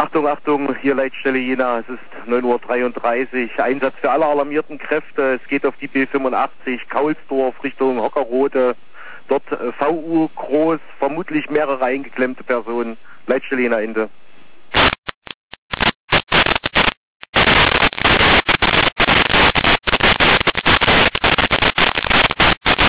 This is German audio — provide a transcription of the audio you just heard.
Achtung, Achtung, hier Leitstelle Jena, es ist 9:33 Uhr, Einsatz für alle alarmierten Kräfte, es geht auf die B85, Kaulsdorf Richtung Hockerrote, dort VU groß, vermutlich mehrere eingeklemmte Personen, Leitstelle Jena Ende.